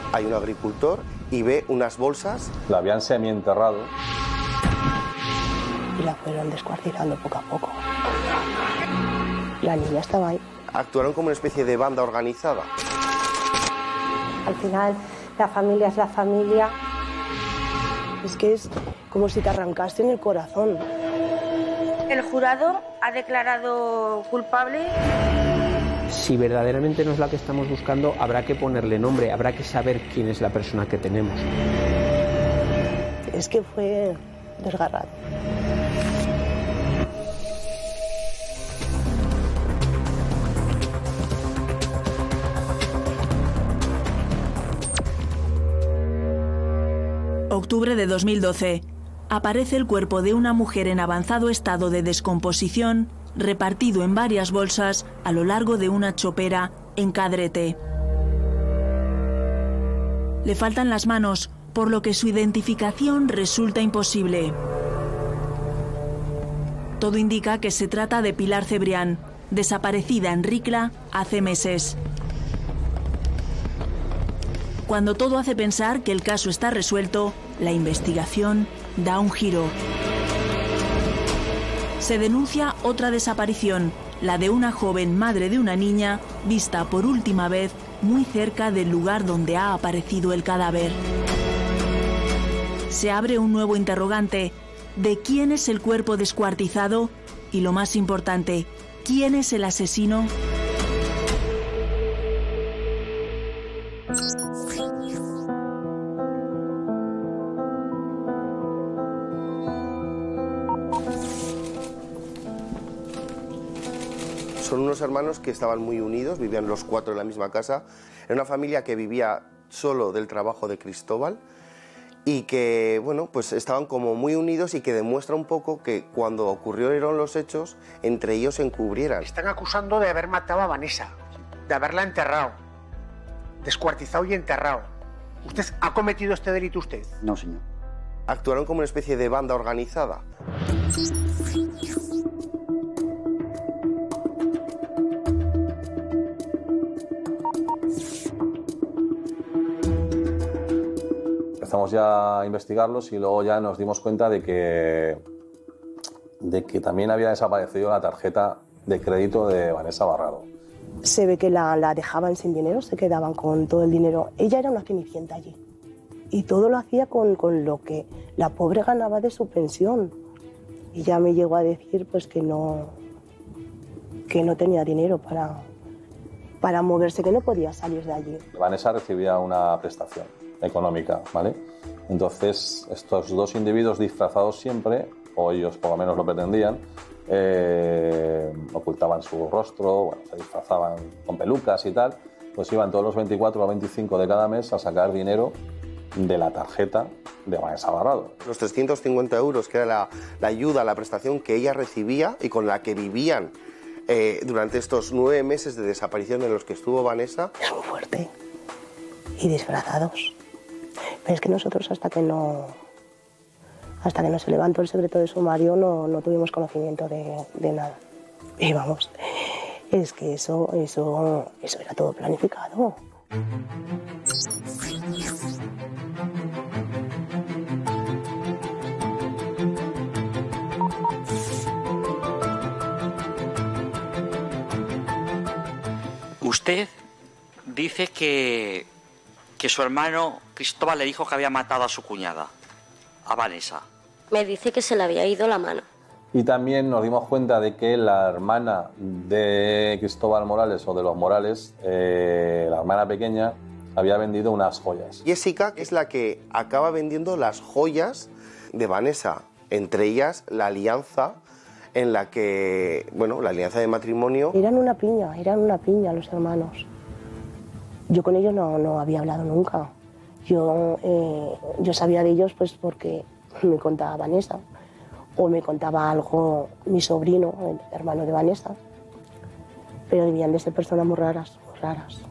Hay un agricultor y ve unas bolsas. La habían semienterrado. Y la fueron descuartizando poco a poco. La niña estaba ahí. Actuaron como una especie de banda organizada. Al final, la familia es la familia. Es que es como si te arrancasen el corazón. El jurado ha declarado culpable. Si verdaderamente no es la que estamos buscando, habrá que ponerle nombre, habrá que saber quién es la persona que tenemos. Es que fue desgarrado. Octubre de 2012. Aparece el cuerpo de una mujer en avanzado estado de descomposición, repartido en varias bolsas a lo largo de una chopera en Cadrete. Le faltan las manos, por lo que su identificación resulta imposible. Todo indica que se trata de Pilar Cebrián, desaparecida en Ricla hace meses. Cuando todo hace pensar que el caso está resuelto, la investigación da un giro. Se denuncia otra desaparición, la de una joven madre de una niña, vista por última vez muy cerca del lugar donde ha aparecido el cadáver. Se abre un nuevo interrogante: ¿de quién es el cuerpo descuartizado? Y lo más importante, ¿quién es el asesino? Son unos hermanos que estaban muy unidos, vivían los cuatro en la misma casa. Era una familia que vivía solo del trabajo de Cristóbal y que, bueno, pues estaban como muy unidos y que demuestra un poco que cuando ocurrieron los hechos, entre ellos se encubrieran. Están acusando de haber matado a Vanessa, de haberla enterrado, descuartizado y enterrado. ¿Usted ha cometido este delito usted? No, señor. Actuaron como una especie de banda organizada. Empezamos ya a investigarlos y luego ya nos dimos cuenta de que también había desaparecido la tarjeta de crédito de Vanessa Barrado. Se ve que la dejaban sin dinero, se quedaban con todo el dinero. Ella era una cenicienta allí. Y todo lo hacía con lo que la pobre ganaba de su pensión. Y ya me llegó a decir pues que no tenía dinero para moverse, que no podía salir de allí. Vanessa recibía una prestación económica, ¿vale? Entonces, estos dos individuos disfrazados siempre, o ellos por lo menos lo pretendían, ocultaban su rostro, bueno, se disfrazaban con pelucas y tal, pues iban todos los 24 o 25 de cada mes a sacar dinero de la tarjeta de Vanessa Barrado. Los 350 euros, que era la ayuda, la prestación que ella recibía y con la que vivían durante estos 9 meses de desaparición en los que estuvo Vanessa. Es muy fuerte. Y disfrazados. Pero es que nosotros hasta que no se levantó el secreto de sumario no tuvimos conocimiento de nada. Y vamos, es que eso era todo planificado. Usted dice que su hermano Cristóbal le dijo que había matado a su cuñada, a Vanessa. Me dice que se le había ido la mano. Y también nos dimos cuenta de que la hermana de Cristóbal Morales o de los Morales, la hermana pequeña, había vendido unas joyas. Jessica es la que acaba vendiendo las joyas de Vanessa, entre ellas la alianza en la que, bueno, la alianza de matrimonio. Eran una piña los hermanos. Yo con ellos no había hablado nunca. Yo sabía de ellos pues porque me contaba Vanessa o me contaba algo mi sobrino, el hermano de Vanessa. Pero debían de ser personas muy raras, muy raras.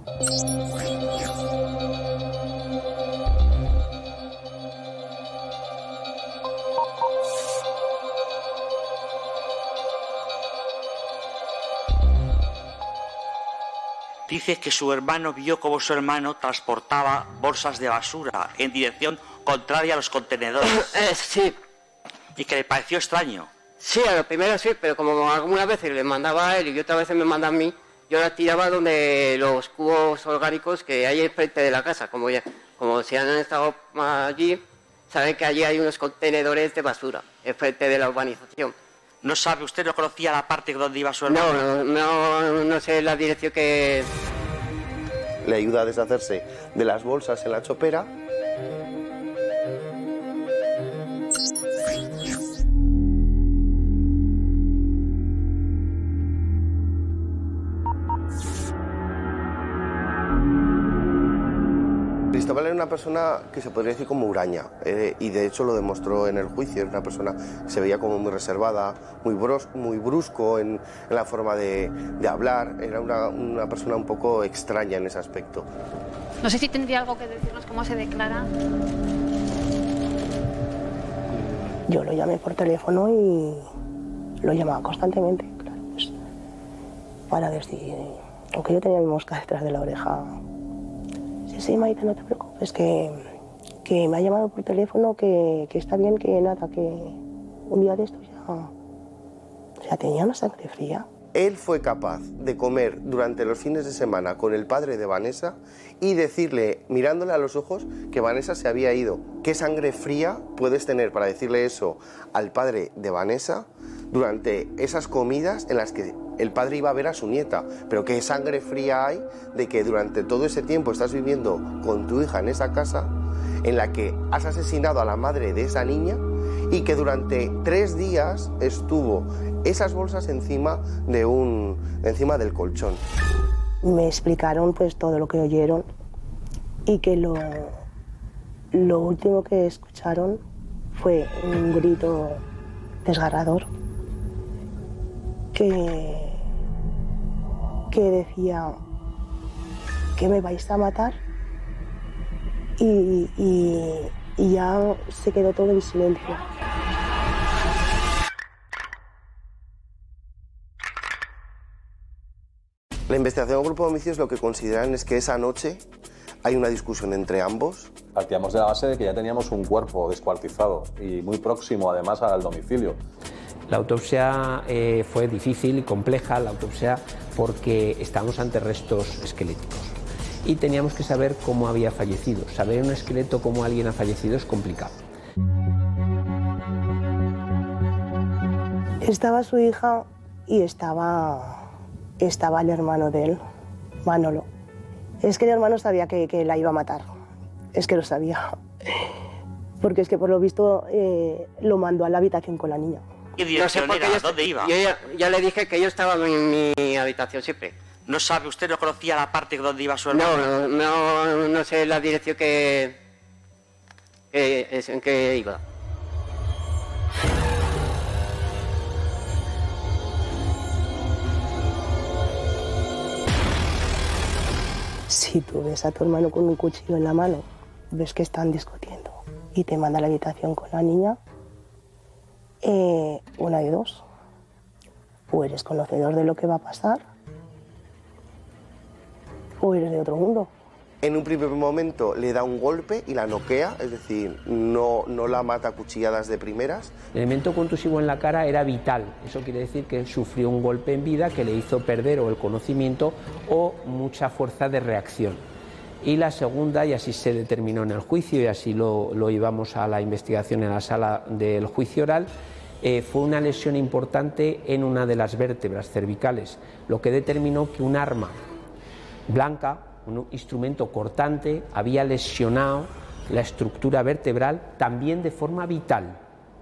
dice que su hermano vio cómo su hermano transportaba bolsas de basura en dirección contraria a los contenedores. Sí. Y que le pareció extraño. Sí, a lo primero sí, pero como algunas veces le mandaba a él y otras veces me manda a mí, yo las tiraba donde los cubos orgánicos que hay enfrente de la casa. Como si han estado allí, saben que allí hay unos contenedores de basura enfrente de la urbanización. ¿No sabe usted, no conocía la parte donde iba su hermano? No sé la dirección que... Le ayuda a deshacerse de las bolsas en la chopera. Cristóbal era una persona que se podría decir como huraña, y de hecho lo demostró en el juicio. Era una persona que se veía como muy reservada, muy brusco en la forma de hablar. Era una persona un poco extraña en ese aspecto. No sé si tendría algo que decirnos cómo se declara. Yo lo llamé por teléfono y lo llamaba constantemente, claro, pues, para decir, aunque yo tenía mi mosca detrás de la oreja. Sí, Maite, no te preocupes, que me ha llamado por teléfono, que está bien, que nada, que un día de estos ya tenía una sangre fría. Él fue capaz de comer durante los fines de semana con el padre de Vanessa y decirle, mirándole a los ojos, que Vanessa se había ido. ¿Qué sangre fría puedes tener para decirle eso al padre de Vanessa durante esas comidas en las que el padre iba a ver a su nieta? Pero qué sangre fría hay de que durante todo ese tiempo estás viviendo con tu hija en esa casa en la que has asesinado a la madre de esa niña y que durante 3 días estuvo esas bolsas encima del colchón. Me explicaron pues todo lo que oyeron y que lo último que escucharon fue un grito desgarrador que decía que me vais a matar y ya se quedó todo en silencio. La investigación del grupo de homicidios lo que consideran es que esa noche hay una discusión entre ambos. Partíamos de la base de que ya teníamos un cuerpo descuartizado y muy próximo además al domicilio. La autopsia fue difícil y compleja, la autopsia, porque estábamos ante restos esqueléticos y teníamos que saber cómo había fallecido. Saber en un esqueleto cómo alguien ha fallecido es complicado. Estaba su hija y estaba el hermano de él, Manolo. Es que el hermano sabía que la iba a matar, es que lo sabía, porque es que por lo visto lo mandó a la habitación con la niña. ¿Qué dirección era? ¿Dónde iba? Yo ya le dije que yo estaba en mi habitación siempre. ¿No sabe usted, no conocía la parte donde iba su hermano? No sé la dirección en que iba. Si tú ves a tu hermano con un cuchillo en la mano, ves que están discutiendo y te manda a la habitación con la niña, una de dos. O eres conocedor de lo que va a pasar, o eres de otro mundo. En un primer momento le da un golpe y la noquea, es decir, no la mata a cuchilladas de primeras. El elemento contusivo en la cara era vital, eso quiere decir que sufrió un golpe en vida que le hizo perder o el conocimiento o mucha fuerza de reacción. Y la segunda, y así se determinó en el juicio y así lo llevamos a la investigación en la sala del juicio oral, fue una lesión importante en una de las vértebras cervicales, lo que determinó que un arma blanca, un instrumento cortante, había lesionado la estructura vertebral también de forma vital.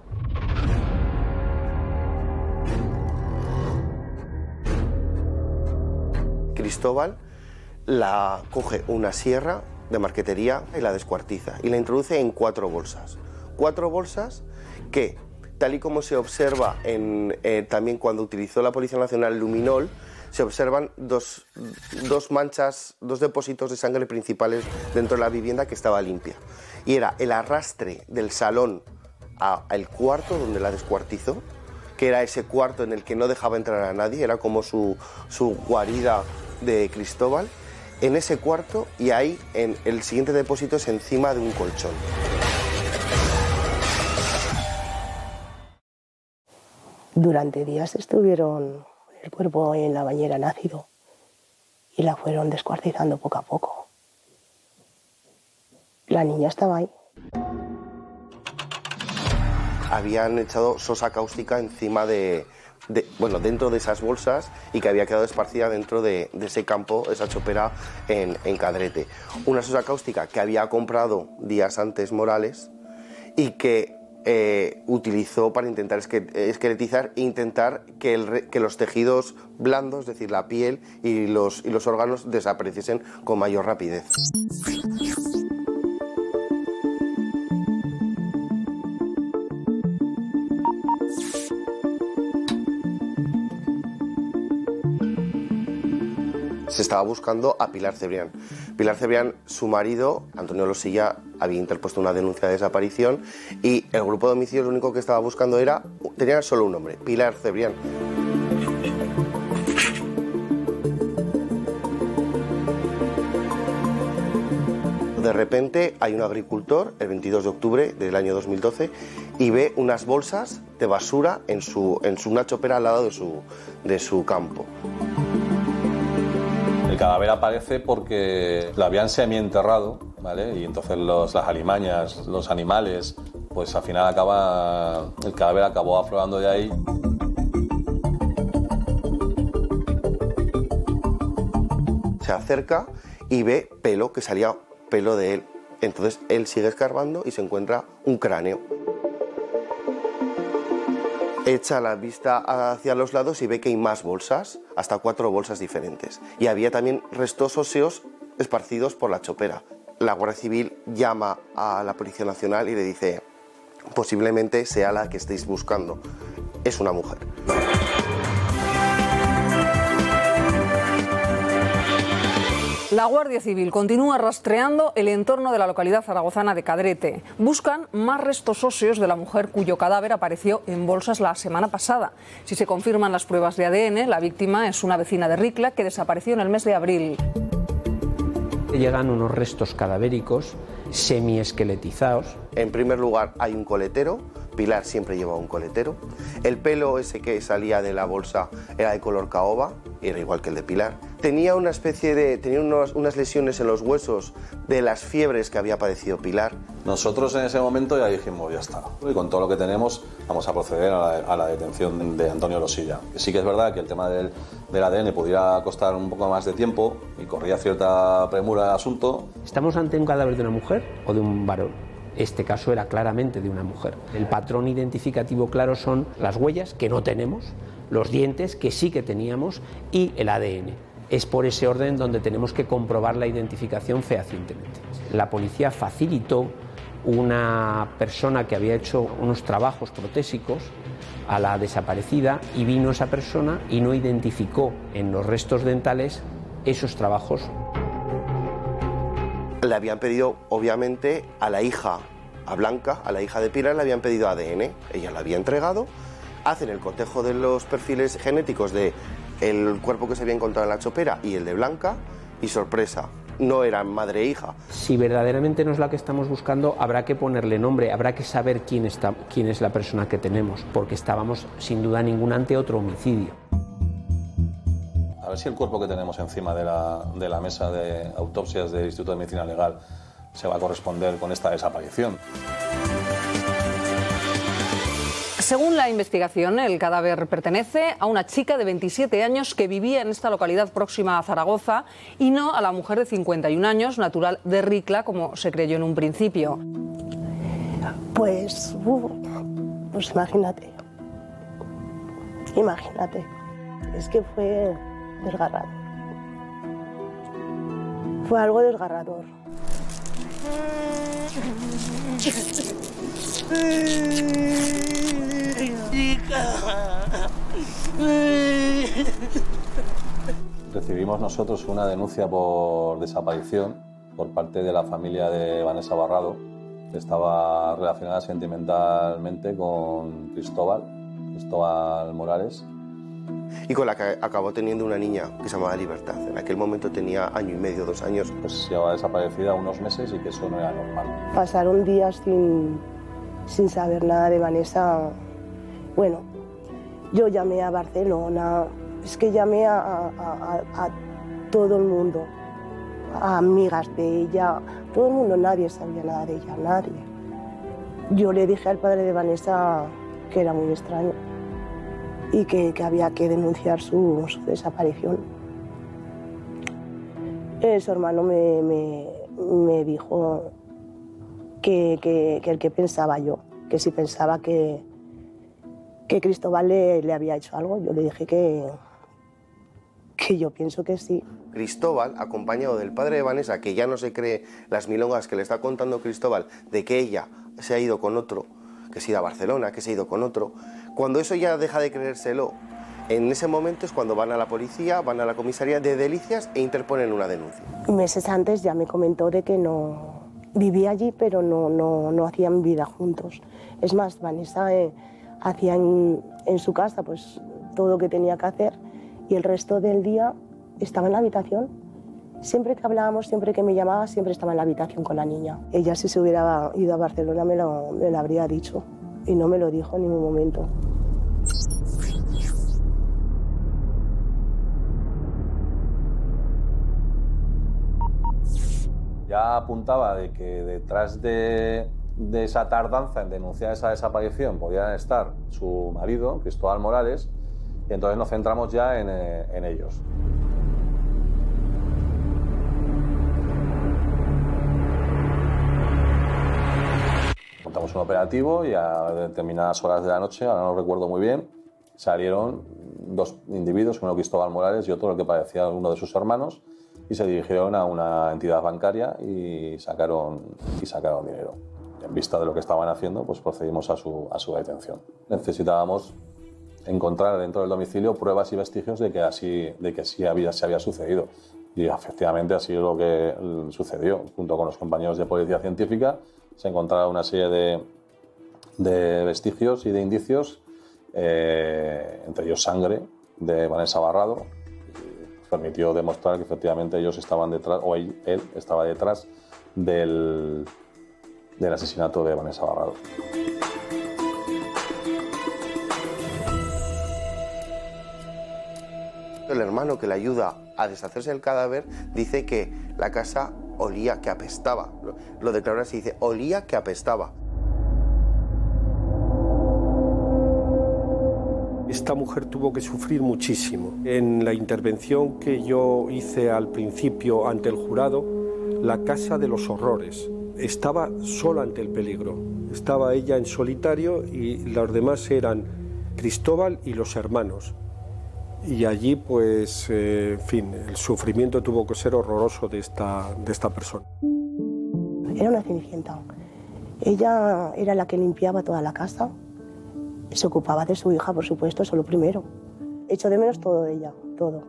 Cristóbal la coge una sierra de marquetería y la descuartiza y la introduce en 4 bolsas. 4 bolsas que, tal y como se observa también cuando utilizó la Policía Nacional luminol, se observan dos manchas, 2 depósitos de sangre principales dentro de la vivienda que estaba limpia. Y era el arrastre del salón al cuarto donde la descuartizó, que era ese cuarto en el que no dejaba entrar a nadie, era como su guarida de Cristóbal en ese cuarto, y ahí el siguiente depósito es encima de un colchón. Durante días estuvieron el cuerpo en la bañera en ácido y la fueron descuartizando poco a poco. La niña estaba ahí. Habían echado sosa cáustica encima dentro de esas bolsas, y que había quedado esparcida dentro de ese campo, esa chopera en Cadrete. Una sosa cáustica que había comprado días antes Morales y que utilizó para intentar esqueletizar e intentar que los tejidos blandos, es decir, la piel y los órganos, desapareciesen con mayor rapidez. Se estaba buscando a Pilar Cebrián. Pilar Cebrián, su marido, Antonio Losilla, había interpuesto una denuncia de desaparición, y el grupo de homicidios lo único que estaba buscando tenía solo un nombre: Pilar Cebrián. De repente hay un agricultor, el 22 de octubre del año 2012, y ve unas bolsas de basura en una chopera al lado de su campo. El cadáver aparece porque la habían semienterrado, ¿vale? Y entonces las alimañas, los animales, pues al final el cadáver acabó aflorando de ahí. Se acerca y ve pelo, que salía pelo de él. Entonces él sigue escarbando y se encuentra un cráneo. Echa la vista hacia los lados y ve que hay más bolsas, hasta 4 bolsas diferentes. Y había también restos óseos esparcidos por la chopera. La Guardia Civil llama a la Policía Nacional y le dice: posiblemente sea la que estéis buscando. Es una mujer. La Guardia Civil continúa rastreando el entorno de la localidad zaragozana de Cadrete. Buscan más restos óseos de la mujer cuyo cadáver apareció en bolsas la semana pasada. Si se confirman las pruebas de ADN, la víctima es una vecina de Ricla que desapareció en el mes de abril. Llegan unos restos cadavéricos semiesqueletizados. En primer lugar hay un coletero. Pilar siempre llevaba un coletero. El pelo ese que salía de la bolsa era de color caoba, era igual que el de Pilar. Tenía unas lesiones en los huesos de las fiebres que había padecido Pilar. Nosotros en ese momento ya dijimos: ya está. Y con todo lo que tenemos vamos a proceder a la detención de Antonio Losilla. Que sí que es verdad que el tema del ADN pudiera costar un poco más de tiempo y corría cierta premura el asunto. ¿Estamos ante un cadáver de una mujer o de un varón? Este caso era claramente de una mujer. El patrón identificativo claro son las huellas, que no tenemos, los dientes, que sí que teníamos, y el ADN. Es por ese orden donde tenemos que comprobar la identificación fehacientemente. La policía facilitó una persona que había hecho unos trabajos protésicos a la desaparecida, y vino esa persona y no identificó en los restos dentales esos trabajos. Le habían pedido, obviamente, a la hija, a Blanca, a la hija de Pilar, le habían pedido ADN. Ella lo había entregado. Hacen el cotejo de los perfiles genéticos del cuerpo que se había encontrado en la chopera y el de Blanca, y sorpresa, no eran madre e hija. Si verdaderamente no es la que estamos buscando, habrá que ponerle nombre, habrá que saber quién es la persona que tenemos, porque estábamos sin duda ninguna ante otro homicidio. A ver si el cuerpo que tenemos encima de la mesa de autopsias del Instituto de Medicina Legal se va a corresponder con esta desaparición. Según la investigación, el cadáver pertenece a una chica de 27 años que vivía en esta localidad próxima a Zaragoza, y no a la mujer de 51 años, natural de Ricla, como se creyó en un principio. Pues imagínate. Es que fue desgarrador. Fue algo desgarrador. Recibimos nosotros una denuncia por desaparición por parte de la familia de Vanessa Barrado, que estaba relacionada sentimentalmente con Cristóbal Morales, y con la que acabó teniendo una niña que se llamaba Libertad. En aquel momento tenía 1 año y medio, 2 años. Pues llevaba desaparecida unos meses y que eso no era normal. Pasaron días sin saber nada de Vanessa. Bueno, yo llamé a Barcelona, es que llamé a todo el mundo, a amigas de ella, todo el mundo, nadie sabía nada de ella, nadie. Yo le dije al padre de Vanessa que era muy extraño y que había que denunciar su desaparición. Su hermano me dijo que el que pensaba yo, que si pensaba que Cristóbal le había hecho algo. Yo le dije que yo pienso que sí. Cristóbal, acompañado del padre de Vanessa, que ya no se cree las milongas que le está contando Cristóbal de que ella se ha ido con otro, que se ha ido a Barcelona, que se ha ido con otro, cuando eso ya deja de creérselo, en ese momento es cuando van a la policía, van a la comisaría de Delicias e interponen una denuncia. Meses antes ya me comentó de que no vivía allí, pero no hacían vida juntos. Es más, Vanessa hacía en su casa pues todo lo que tenía que hacer y el resto del día estaba en la habitación. Siempre que hablábamos, siempre que me llamaba, siempre estaba en la habitación con la niña. Ella, si se hubiera ido a Barcelona, me lo habría dicho y no me lo dijo en ningún momento. Ya apuntaba de que detrás de esa tardanza en denunciar esa desaparición podían estar su marido, Cristóbal Morales, y entonces nos centramos ya en ellos. Montamos un operativo y a determinadas horas de la noche, ahora no recuerdo muy bien, salieron 2 individuos, uno Cristóbal Morales y otro el que parecía uno de sus hermanos, y se dirigieron a una entidad bancaria y sacaron dinero. En vista de lo que estaban haciendo, pues procedimos a su detención. Necesitábamos encontrar dentro del domicilio pruebas y vestigios de que sí se había sucedido. Y efectivamente así es lo que sucedió. Junto con los compañeros de policía científica se encontraron una serie de vestigios y de indicios, entre ellos sangre de Vanessa Barrado. Permitió demostrar que efectivamente ellos estaban detrás, o él estaba detrás del asesinato de Vanessa Barrado. El hermano que le ayuda a deshacerse del cadáver dice que la casa olía, que apestaba. Lo declaró así, dice, olía que apestaba. Esta mujer tuvo que sufrir muchísimo. En la intervención que yo hice al principio ante el jurado, la casa de los horrores. Estaba sola ante el peligro. Estaba ella en solitario y los demás eran Cristóbal y los hermanos. Y allí, pues, en fin, el sufrimiento tuvo que ser horroroso de esta persona. Era una cenicienta. Ella era la que limpiaba toda la casa. Se ocupaba de su hija, por supuesto, eso lo primero. Echo de menos todo de ella, todo.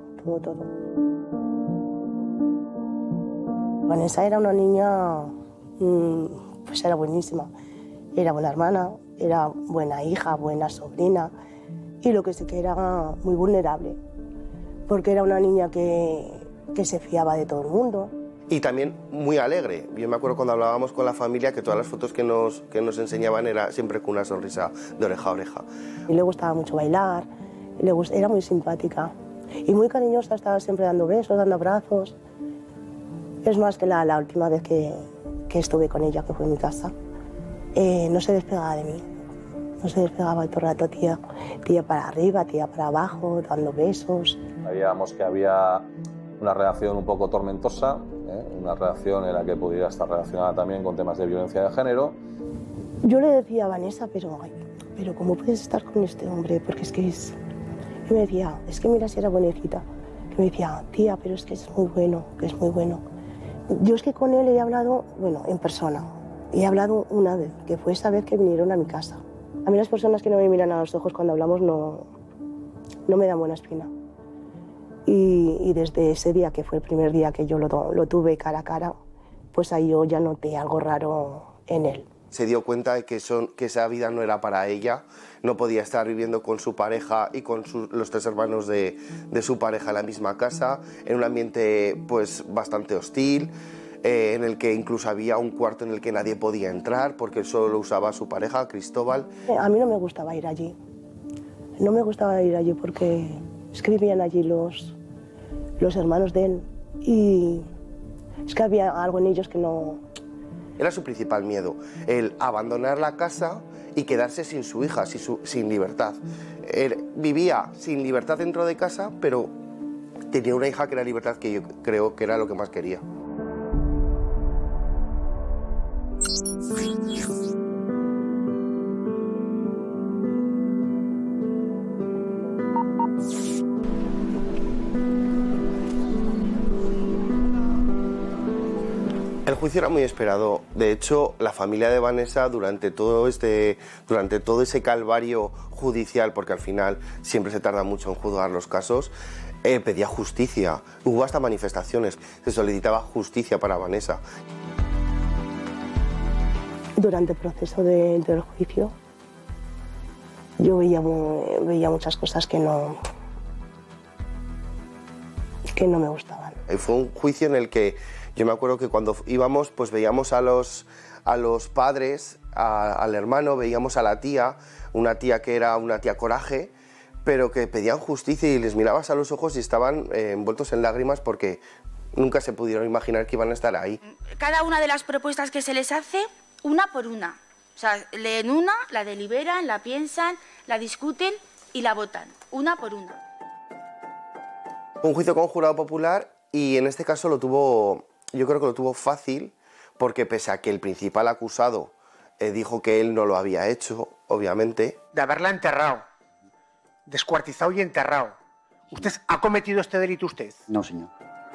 Vanessa era una niña, pues era buenísima. Era buena hermana, era buena hija, buena sobrina. Y lo que sí que era muy vulnerable, porque era una niña que se fiaba de todo el mundo. Y también muy alegre. Yo me acuerdo cuando hablábamos con la familia que todas las fotos que nos enseñaban era siempre con una sonrisa de oreja a oreja. Y le gustaba mucho bailar, era muy simpática y muy cariñosa, estaba siempre dando besos, dando abrazos. Es más que la última vez que estuve con ella, que fue en mi casa, no se despegaba de mí. No se despegaba todo el rato, tía para arriba, tía para abajo, dando besos. Sabíamos que había una relación un poco tormentosa, una relación en la que pudiera estar relacionada también con temas de violencia de género. Yo le decía a Vanessa, pero ¿cómo puedes estar con este hombre? Porque es que es... Y me decía, es que mira si era buenecita. Que me decía, tía, pero es que es muy bueno, que es muy bueno. Yo es que con él he hablado, bueno, en persona. He hablado una vez, que fue esa vez que vinieron a mi casa. A mí las personas que no me miran a los ojos cuando hablamos no me dan buena espina. Y desde ese día, que fue el primer día que yo lo tuve cara a cara, pues ahí yo ya noté algo raro en él. se dio cuenta de que esa vida no era para ella, no podía estar viviendo con su pareja y con los 3 hermanos de su pareja en la misma casa, en un ambiente pues bastante hostil, en el que incluso había un cuarto en el que nadie podía entrar porque solo lo usaba su pareja, Cristóbal. A mí no me gustaba ir allí, no me gustaba ir allí porque es que vivían allí los hermanos de él y es que había algo en ellos que no... Era su principal miedo, el abandonar la casa y quedarse sin su hija, sin libertad. Él vivía sin libertad dentro de casa, pero tenía una hija que era libertad, que yo creo que era lo que más quería. El juicio era muy esperado. De hecho, la familia de Vanessa durante todo ese calvario judicial, porque al final siempre se tarda mucho en juzgar los casos, pedía justicia. Hubo hasta manifestaciones. Se solicitaba justicia para Vanessa. Durante el proceso del juicio, yo veía muchas cosas que no me gustaban. Fue un juicio en el que yo me acuerdo que cuando íbamos, pues veíamos a los padres, al hermano, veíamos a la tía, una tía que era una tía coraje, pero que pedían justicia y les mirabas a los ojos y estaban envueltos en lágrimas porque nunca se pudieron imaginar que iban a estar ahí. Cada una de las propuestas que se les hace, una por una. O sea, leen una, la deliberan, la piensan, la discuten y la votan, una por una. Un juicio con jurado popular y en este caso yo creo que lo tuvo fácil porque pese a que el principal acusado dijo que él no lo había hecho, obviamente. De haberla enterrado, descuartizado y enterrado. ¿Usted ha cometido este delito usted? No, señor.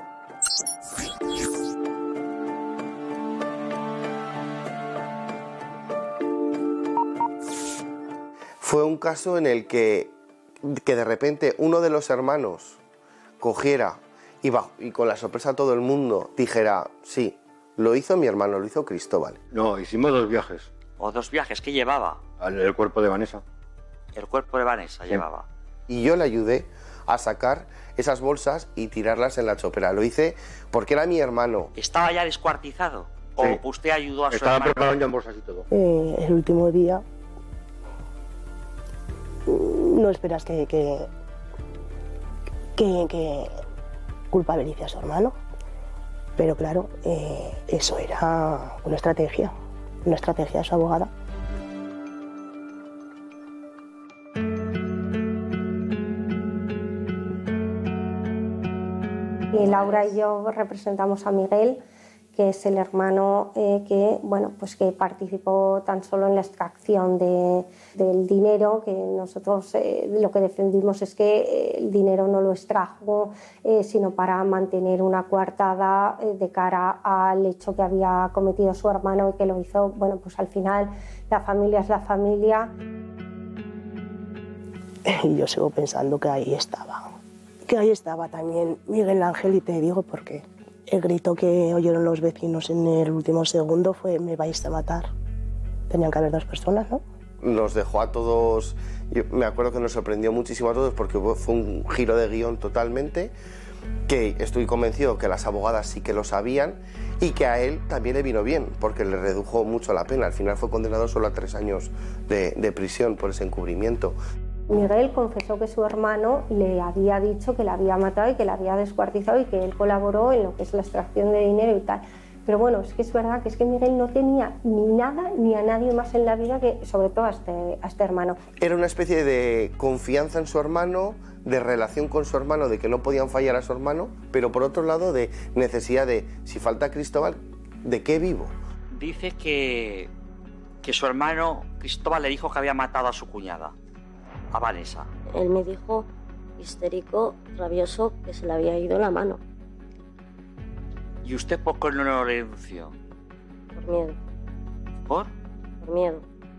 Fue un caso en el que de repente uno de los hermanos cogiera y con la sorpresa a todo el mundo dijera, sí, lo hizo mi hermano, lo hizo Cristóbal. No, hicimos 2 viajes. ¿O 2 viajes? ¿Qué llevaba? El cuerpo de Vanessa. El cuerpo de Vanessa llevaba. Y yo le ayudé a sacar esas bolsas y tirarlas en la chopera. Lo hice porque era mi hermano. ¿Estaba ya descuartizado? ¿O Sí. usted ayudó a su Estaba hermano? preparando ya en bolsas y todo. El último día no esperas que culpabilice a su hermano, pero claro, eso era una estrategia de su abogada. Y Laura y yo representamos a Miguel, que es el hermano que participó tan solo en la extracción del dinero, que nosotros lo que defendimos es que el dinero no lo extrajo, sino para mantener una coartada de cara al hecho que había cometido su hermano y que lo hizo, al final la familia es la familia. Y yo sigo pensando que ahí estaba también Miguel Ángel, y te digo por qué. El grito que oyeron los vecinos en el último segundo fue: me vais a matar. Tenían que haber 2 personas, ¿no? Nos dejó a todos, yo me acuerdo que nos sorprendió muchísimo a todos porque fue un giro de guión totalmente, que estoy convencido que las abogadas sí que lo sabían y que a él también le vino bien porque le redujo mucho la pena. Al final fue condenado solo a 3 años de prisión por ese encubrimiento. Miguel confesó que su hermano le había dicho que la había matado y que la había descuartizado y que él colaboró en lo que es la extracción de dinero y tal. Pero bueno, es que es verdad que es que Miguel no tenía ni nada ni a nadie más en la vida que, sobre todo, a este hermano. Era una especie de confianza en su hermano, de relación con su hermano, de que no podían fallar a su hermano, pero por otro lado de necesidad de, si falta Cristóbal, ¿de qué vivo? Dice que su hermano Cristóbal le dijo que había matado a su cuñada, a Vanessa. Él me dijo, histérico, rabioso, que se le había ido la mano. ¿Y usted por qué no lo denunció? Por miedo. ¿Por? Por miedo.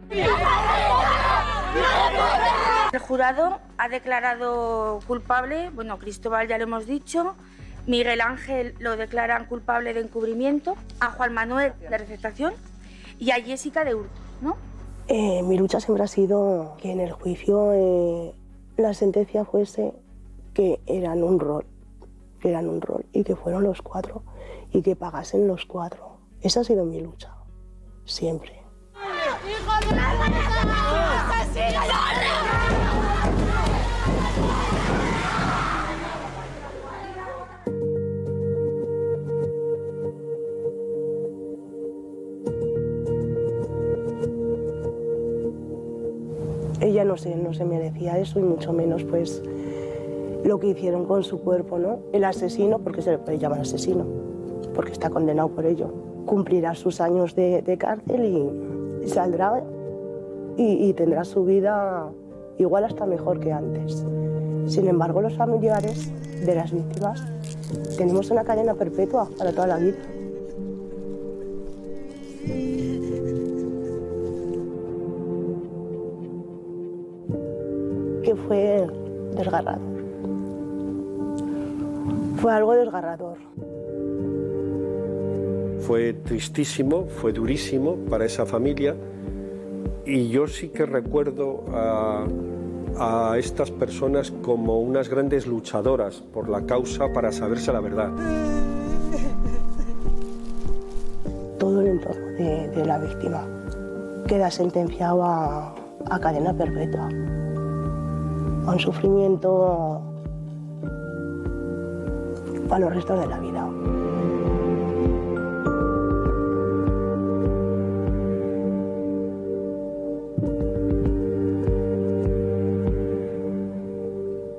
El jurado ha declarado culpable, Cristóbal ya lo hemos dicho, Miguel Ángel lo declaran culpable de encubrimiento, a Juan Manuel de receptación y a Jessica de hurtos, ¿no? Mi lucha siempre ha sido que en el juicio la sentencia fuese que eran un rol, y que fueron los 4 y que pagasen los 4. Esa ha sido mi lucha, siempre. ¡Hijo de la asesino! Ella no se merecía eso y mucho menos pues lo que hicieron con su cuerpo, ¿no? El asesino, porque se le puede llamar asesino, porque está condenado por ello, cumplirá sus años de cárcel y saldrá y tendrá su vida igual hasta mejor que antes. Sin embargo, los familiares de las víctimas tenemos una cadena perpetua para toda la vida. Que fue desgarrador. Fue algo desgarrador. Fue tristísimo, fue durísimo para esa familia y yo sí que recuerdo a estas personas como unas grandes luchadoras por la causa para saberse la verdad. Todo el entorno de la víctima queda sentenciado a cadena perpetua, a un sufrimiento para los restos de la vida.